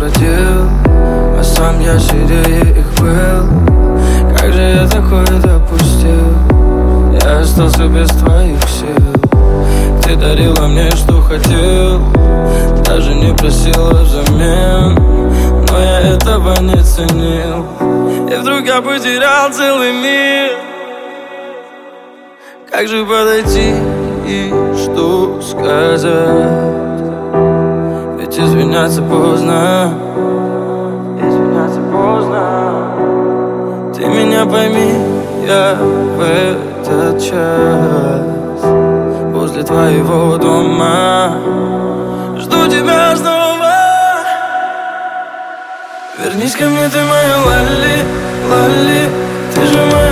уходил, а сам я сильнее их был. Как же я такое допустил? Я остался без твоих сил. Ты дарила мне, что хотел, даже не просила взамен, но я этого не ценил. И вдруг я потерял целый мир. Как же подойти и что сказать? Ведь извиняться поздно. Извиняться поздно. Ты меня пойми, я в этот час возле твоего дома жду тебя снова. Вернись ко мне, ты моя лали, лали. Ты же моя